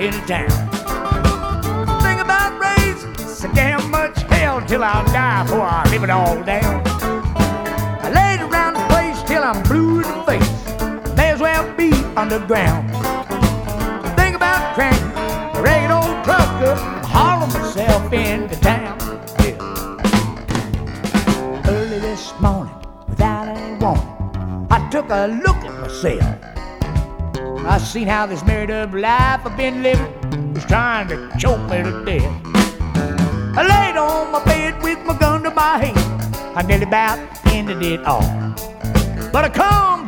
into town. Think about raising so damn much hell till I'll die before I live it all down. I laid around the place till I'm blue in the face. May as well be underground. Think about cranking a ragged old truck up and hauling myself into town. Yeah. Early this morning, without any warning, I took a look at myself. I seen how this married up life I've been living was trying to choke me to death. I laid on my bed with my gun to my head. I nearly about ended it all. But I come